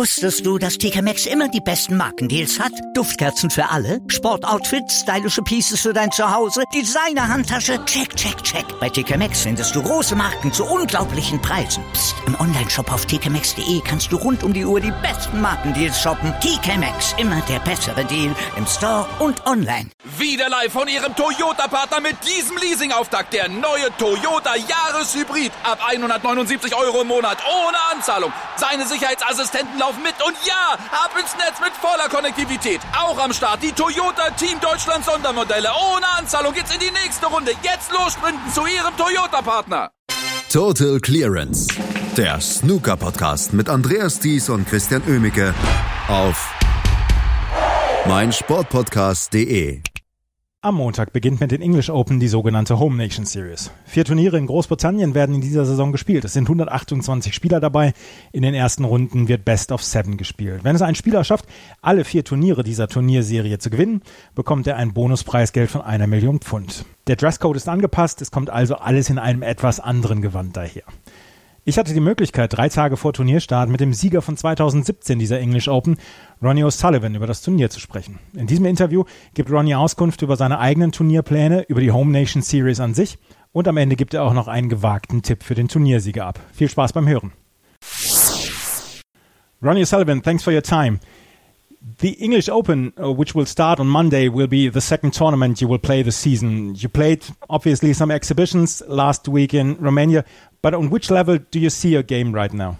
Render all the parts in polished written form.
Wusstest du, dass TK Maxx immer die besten Markendeals hat? Duftkerzen für alle, Sportoutfits, stylische Pieces für dein Zuhause, Designer-Handtasche, check, check, check. Bei TK Maxx findest du große Marken zu unglaublichen Preisen. Psst. Im Onlineshop auf tkmaxx.de kannst du rund um die Uhr die besten Markendeals shoppen. TK Maxx, immer der bessere Deal im Store und online. Wieder live von Ihrem Toyota-Partner mit diesem Leasing-Auftakt. Der neue Toyota Jahreshybrid. Ab 179 € im Monat. Ohne Anzahlung. Seine Sicherheitsassistenten laufen mit. Und ja, ab ins Netz mit voller Konnektivität. Auch am Start die Toyota Team Deutschland Sondermodelle. Ohne Anzahlung geht's in die nächste Runde. Jetzt los sprinten zu Ihrem Toyota-Partner. Total Clearance. Der Snooker-Podcast mit Andreas Thies und Christian Oemicke auf meinsportpodcast.de. Am Montag beginnt mit den English Open die sogenannte Home Nation Series. 4 Turniere in Großbritannien werden in dieser Saison gespielt. Es sind 128 Spieler dabei. In den ersten Runden wird Best of 7 gespielt. Wenn es ein Spieler schafft, alle 4 Turniere dieser Turnierserie zu gewinnen, bekommt er ein Bonuspreisgeld von 1 Million Pfund. Der Dresscode ist angepasst, es kommt also alles in einem etwas anderen Gewand daher. Ich hatte die Möglichkeit, 3 Tage vor Turnierstart mit dem Sieger von 2017 dieser English Open, Ronnie O'Sullivan, über das Turnier zu sprechen. In diesem Interview gibt Ronnie Auskunft über seine eigenen Turnierpläne, über die Home Nation Series an sich und am Ende gibt er auch noch einen gewagten Tipp für den Turniersieger ab. Viel Spaß beim Hören. Ronnie O'Sullivan, thanks for your time. The English Open, which will start on Monday, will be the second tournament you will play this season. You played, obviously, some exhibitions last week in Romania, but on which level do you see your game right now?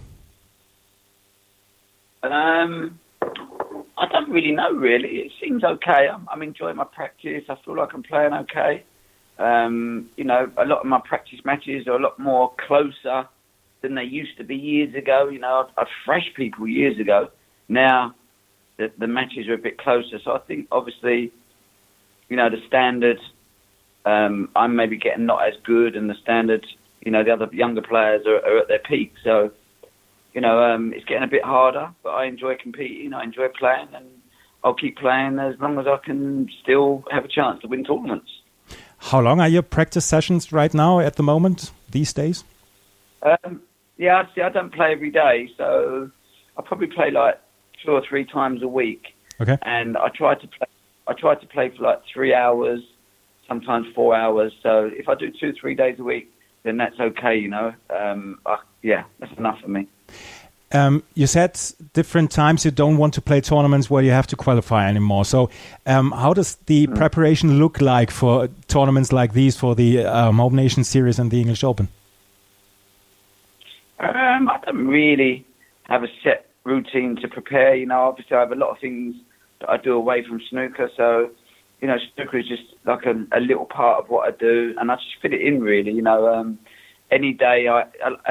I don't really know, really. It seems okay. I'm enjoying my practice. I feel like I'm playing okay. You know, a lot of my practice matches are a lot more closer than they used to be years ago. You know, I've thrashed people years ago. Now, the matches are a bit closer. So I think, obviously, you know, the standard, I'm maybe getting not as good, and the standard, you know, the other younger players are at their peak. So, you know, it's getting a bit harder, but I enjoy competing, I enjoy playing, and I'll keep playing as long as I can still have a chance to win tournaments. How long are your practice sessions right now at the moment, these days? Yeah, I don't play every day, so I probably play like 2 or 3 times a week. Okay. And I try to play for like 3 hours, sometimes 4 hours. So if I do 2-3 days a week, then that's okay, you know. Yeah, that's enough for me. You said different times you don't want to play tournaments where you have to qualify anymore. So how does the preparation look like for tournaments like these, for the Home Nation Series and the English Open? I don't really have a set routine to prepare. You know, obviously I have a lot of things that I do away from snooker. So, you know, snooker is just like a little part of what I do, and I just fit it in, really. You know, any day I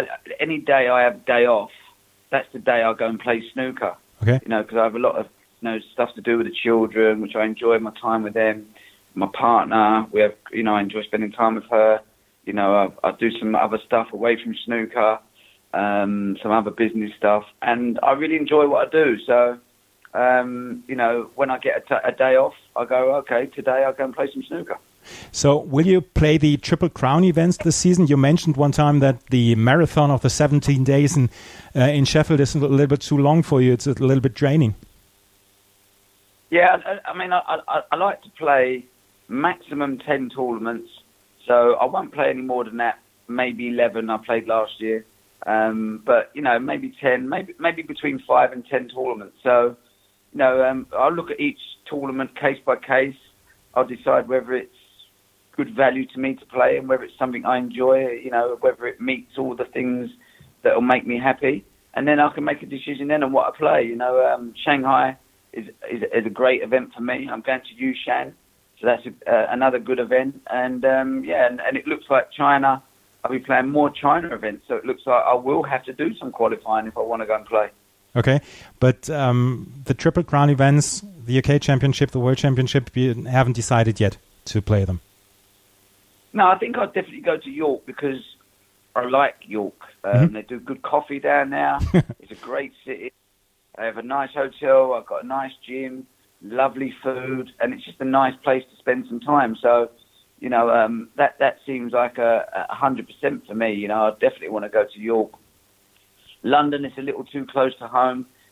have day off, that's the day I go and play snooker. Okay. You know, because I have a lot of, you know, stuff to do with the children, which I enjoy my time with them. My partner, we have, you know, I enjoy spending time with her. You know, I do some other stuff away from snooker, some other business stuff, and I really enjoy what I do. So, you know, when I get a day off, I go, okay, today I'll go and play some snooker. So will you play the Triple Crown events this season? You mentioned one time that the marathon of the 17 days in Sheffield is a little bit too long for you. It's a little bit draining. Yeah, I mean, I like to play maximum 10 tournaments, so I won't play any more than that. Maybe 11 I played last year. But, you know, maybe 10, maybe between 5 and 10 tournaments. So, you know, I'll look at each tournament case by case. I'll decide whether it's good value to me to play and whether it's something I enjoy, you know, whether it meets all the things that will make me happy. And then I can make a decision then on what I play. You know, Shanghai is a great event for me. I'm going to Yushan, so that's another good event. And, yeah, and it looks like China, I'll be playing more China events, so it looks like I will have to do some qualifying if I want to go and play. Okay, but the Triple Crown events, the UK Championship, the World Championship, you haven't decided yet to play them? No, I think I'll definitely go to York because I like York. They do good coffee down there. It's a great city. They have a nice hotel. I've got a nice gym, lovely food, and it's just a nice place to spend some time. So, you know, that seems like 100% for me. You know, I definitely want to go to York. London is a little too close to home,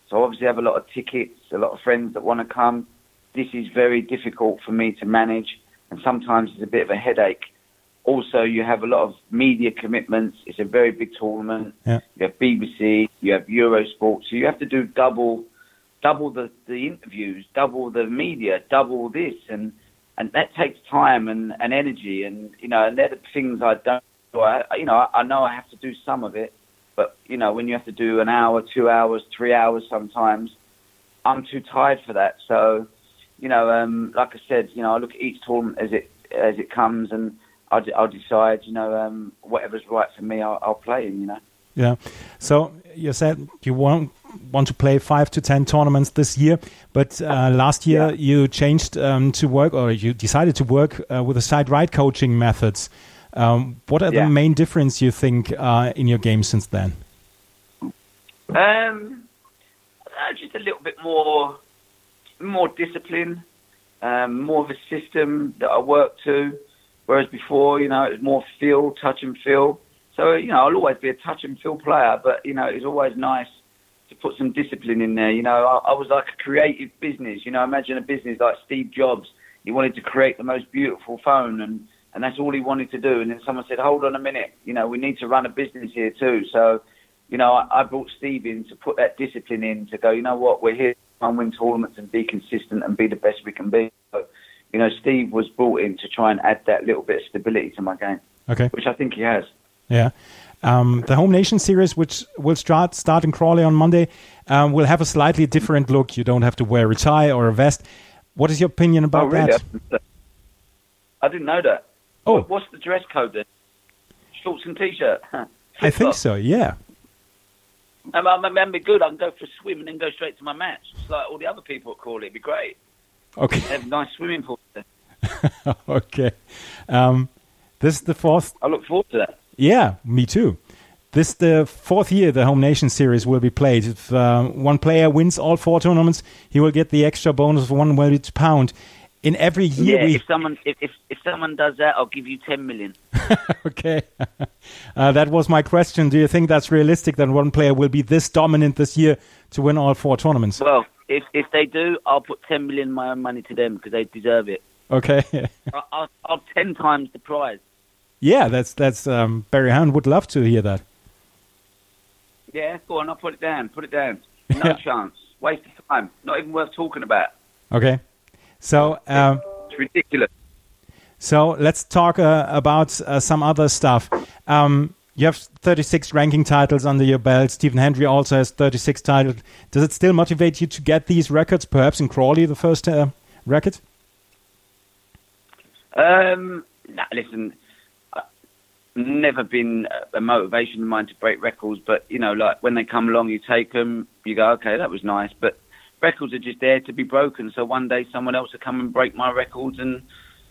So obviously I have a lot of tickets, a lot of friends that want to come. This is very difficult for me to manage, and sometimes it's a bit of a headache. Also, you have a lot of media commitments. It's a very big tournament. Yeah. You have BBC, you have Eurosport, so you have to do double the interviews, double the media, double this, and that takes time and energy, and and they're the things I don't do. I know I have to do some of it, but when you have to do an hour, 2 hours, 3 hours sometimes, I'm too tired for that. So, like I said, I look at each tournament as it comes, and I'll decide, whatever's right for me, I'll play in, Yeah. So you said you want to play 5 to 10 tournaments this year, but last year you changed to work, or you decided to work with the side-right coaching methods. What are the main difference you think in your game since then? Just a little bit more discipline, more of a system that I work to. Whereas before, it was more touch and feel. So, I'll always be a touch and feel player, but, it's always nice to put some discipline in there. I was like a creative business. Imagine a business like Steve Jobs. He wanted to create the most beautiful phone, and that's all he wanted to do. And then someone said, hold on a minute, we need to run a business here too. So, I brought Steve in to put that discipline in, to go, what, we're here to win tournaments and be consistent and be the best we can be. So, Steve was brought in to try and add that little bit of stability to my game, which I think he has. Yeah. The Home Nation Series, which will start in Crawley on Monday, will have a slightly different look. You don't have to wear a tie or a vest. What is your opinion about that? I didn't know that. Oh. What's the dress code then? Shorts and T-shirt? I think so, yeah. That'd be good. I can go for a swim and then go straight to my match. It's like all the other people at Crawley. It'd be great. Okay. They have nice swimming pools there. Okay. This is the fourth. I look forward to that. Yeah, me too. This is the fourth year the Home Nation Series will be played. If one player wins all 4 tournaments, he will get the extra bonus of £1 in every year. Yeah, if someone does that, I'll give you 10 million. Okay. That was my question. Do you think that's realistic that one player will be this dominant this year to win all 4 tournaments? Well, if they do, I'll put 10 million of my own money to them because they deserve it. Okay. I'll 10 times the prize. Yeah, that's Barry Hound would love to hear that. Yeah, go on, I'll put it down. No chance. Waste of time. Not even worth talking about. Okay. So it's ridiculous. So let's talk about some other stuff. You have 36 ranking titles under your belt. Stephen Hendry also has 36 titles. Does it still motivate you to get these records? Perhaps in Crawley, the first record? Listen, never been a motivation of mine to break records, but like when they come along, you take them, you go, okay, that was nice, but records are just there to be broken. So one day someone else will come and break my records, and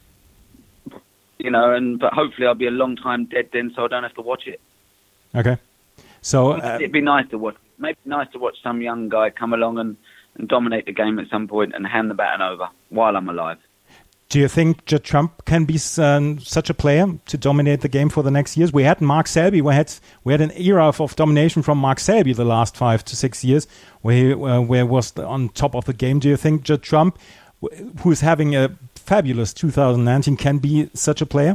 but hopefully I'll be a long time dead then, so I don't have to watch it. Okay, so it'd be nice to watch. Maybe nice to watch some young guy come along and dominate the game at some point and hand the baton over while I'm alive. Do you think Judd Trump can be such a player to dominate the game for the next years? We had Mark Selby. We had an era of domination from Mark Selby the last 5 to 6 years, where he was on top of the game. Do you think Judd Trump, who is having a fabulous 2019, can be such a player?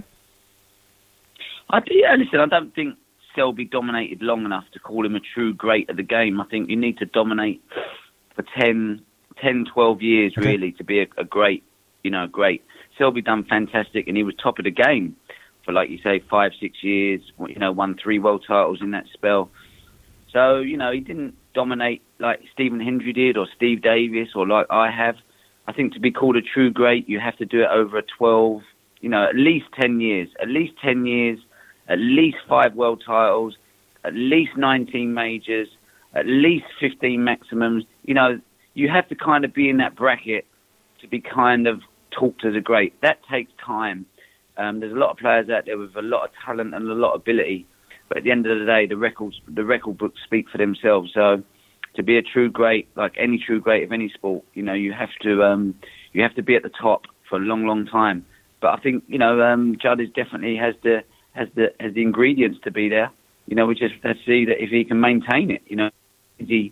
Listen, I don't think Selby dominated long enough to call him a true great of the game. I think you need to dominate for 10, 12 years, really, to be a great. Great. Selby done fantastic, and he was top of the game for, like you say, 5-6 years. Won 3 world titles in that spell. So he didn't dominate like Stephen Hendry did, or Steve Davis, or like I have. I think to be called a true great, you have to do it over a 12, at least 10 years. At least 10 years, at least 5 world titles, at least 19 majors, at least 15 maximums. You have to kind of be in that bracket to be kind of talked as a great. That takes time. There's a lot of players out there with a lot of talent and a lot of ability, but at the end of the day, the record books speak for themselves. So to be a true great, like any true great of any sport, you have to be at the top for a long, long time. But I think Judd is definitely has the ingredients to be there. We just have to see that if he can maintain it. To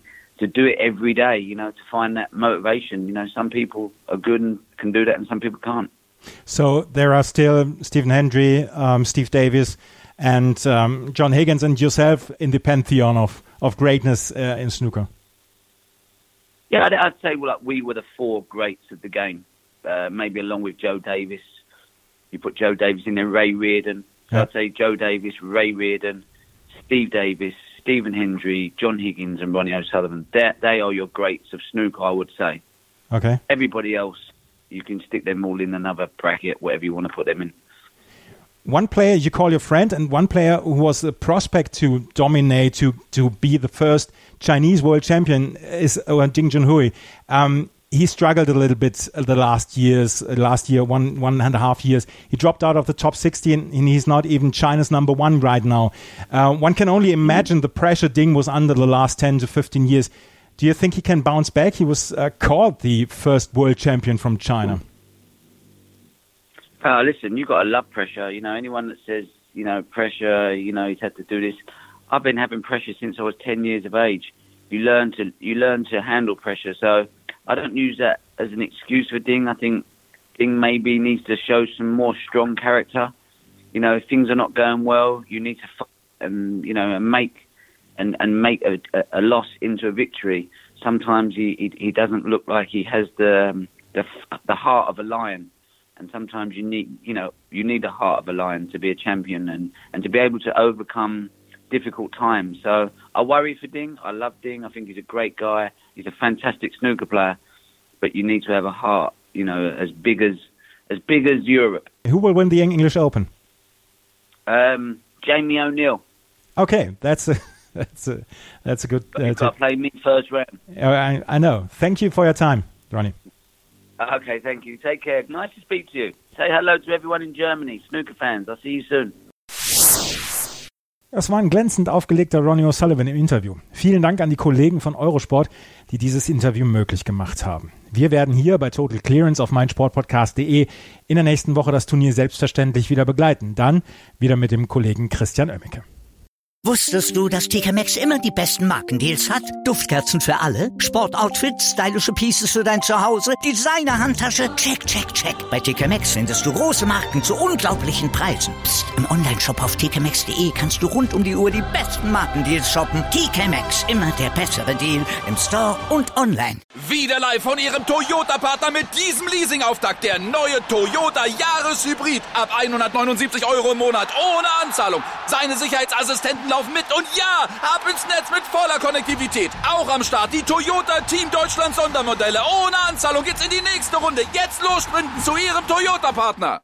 to do it every day, to find that motivation. Some people are good and can do that and some people can't. So there are still Stephen Hendry, Steve Davis and John Higgins and yourself in the pantheon of greatness in snooker. Yeah, I'd say we were the four greats of the game, maybe along with Joe Davis. You put Joe Davis in there, Ray Reardon. So I'd say Joe Davis, Ray Reardon, Steve Davis, Stephen Hendry, John Higgins and Ronnie O'Sullivan. They are your greats of snooker, I would say. Okay. Everybody else, you can stick them all in another bracket, whatever you want to put them in. One player you call your friend and one player who was a prospect to dominate, to be the first Chinese world champion is Ding Junhui. He struggled a little bit the last year, 1.5 years. He dropped out of the top 60 and he's not even China's number one right now. One can only imagine the pressure Ding was under the last 10 to 15 years. Do you think he can bounce back? He was called the first world champion from China. Listen, you've got to love pressure. Anyone that says, pressure, he's had to do this. I've been having pressure since I was 10 years of age. You learn to handle pressure. So I don't use that as an excuse for Ding. I think Ding maybe needs to show some more strong character. If things are not going well, you need to fight and make a loss into a victory. Sometimes he doesn't look like he has the heart of a lion, and sometimes you need the heart of a lion to be a champion and to be able to overcome difficult times. So I worry for Ding. I love Ding. I think he's a great guy. He's a fantastic snooker player, but you need to have a heart, as big as Europe. Who will win the English Open? Jamie O'Neill. Okay, that's a good. You've got to play me first round. I know. Thank you for your time, Ronnie. Okay, thank you. Take care. Nice to speak to you. Say hello to everyone in Germany, snooker fans. I'll see you soon. Das war ein glänzend aufgelegter Ronnie O'Sullivan im Interview. Vielen Dank an die Kollegen von Eurosport, die dieses Interview möglich gemacht haben. Wir werden hier bei Total Clearance auf meinsportpodcast.de in der nächsten Woche das Turnier selbstverständlich wieder begleiten. Dann wieder mit dem Kollegen Christian Oemmeke. Wusstest du, dass TK Maxx immer die besten Markendeals hat? Duftkerzen für alle, Sportoutfits, stylische Pieces für dein Zuhause, Designer-Handtasche, check, check, check. Bei TK Maxx findest du große Marken zu unglaublichen Preisen. Psst. Im Onlineshop auf tkmaxx.de kannst du rund um die Uhr die besten Markendeals shoppen. TK Maxx, immer der bessere Deal im Store und online. Wieder live von Ihrem Toyota-Partner mit diesem Leasing-Auftakt. Der neue Toyota Jahreshybrid. Ab 179 € im Monat ohne Anzahlung. Seine Sicherheitsassistenten laufen mit und ja, ab ins Netz mit voller Konnektivität. Auch am Start die Toyota Team Deutschland Sondermodelle. Ohne Anzahlung geht's in die nächste Runde. Jetzt los sprinten zu Ihrem Toyota-Partner.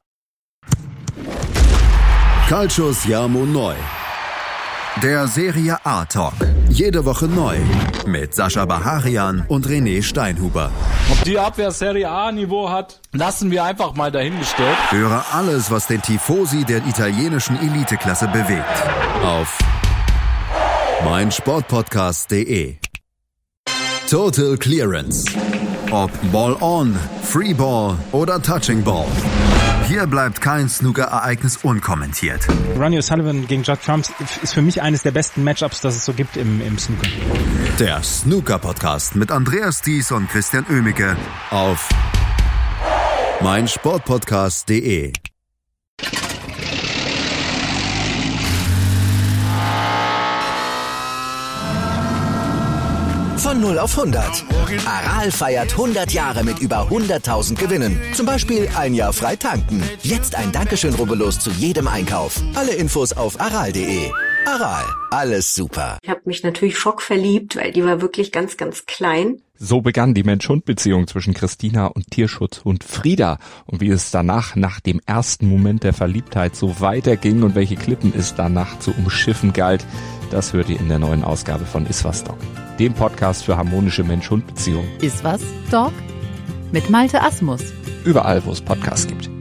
Calcius Jamo neu. Der Serie A Talk. Jede Woche neu. Mit Sascha Baharian und René Steinhuber. Ob die Abwehr Serie A Niveau hat, lassen wir einfach mal dahingestellt. Höre alles, was den Tifosi der italienischen Eliteklasse bewegt. Auf meinsportpodcast.de. Total Clearance. Ob Ball on, Free Ball oder Touching Ball. Hier bleibt kein Snooker-Ereignis unkommentiert. Ronnie O'Sullivan gegen Judd Trump ist für mich eines der besten Matchups, das es so gibt im Snooker. Der Snooker-Podcast mit Andreas Thies und Christian Oemmeke auf meinsportpodcast.de. Von 0 auf 100. Aral feiert 100 Jahre mit über 100.000 Gewinnen. Zum Beispiel ein Jahr frei tanken. Jetzt ein Dankeschön, rubbellos zu jedem Einkauf. Alle Infos auf aral.de. Aral, alles super. Ich habe mich natürlich schockverliebt, weil die war wirklich ganz, ganz klein. So begann die Mensch-Hund-Beziehung zwischen Christina und Tierschutzhund Frieda. Und wie es danach, nach dem ersten Moment der Verliebtheit, so weiterging und welche Klippen es danach zu umschiffen galt, das hört ihr in der neuen Ausgabe von Iswas Dog, dem Podcast für harmonische Mensch-Hund-Beziehungen. Iswas Dog mit Malte Asmus. Überall, wo es Podcasts gibt.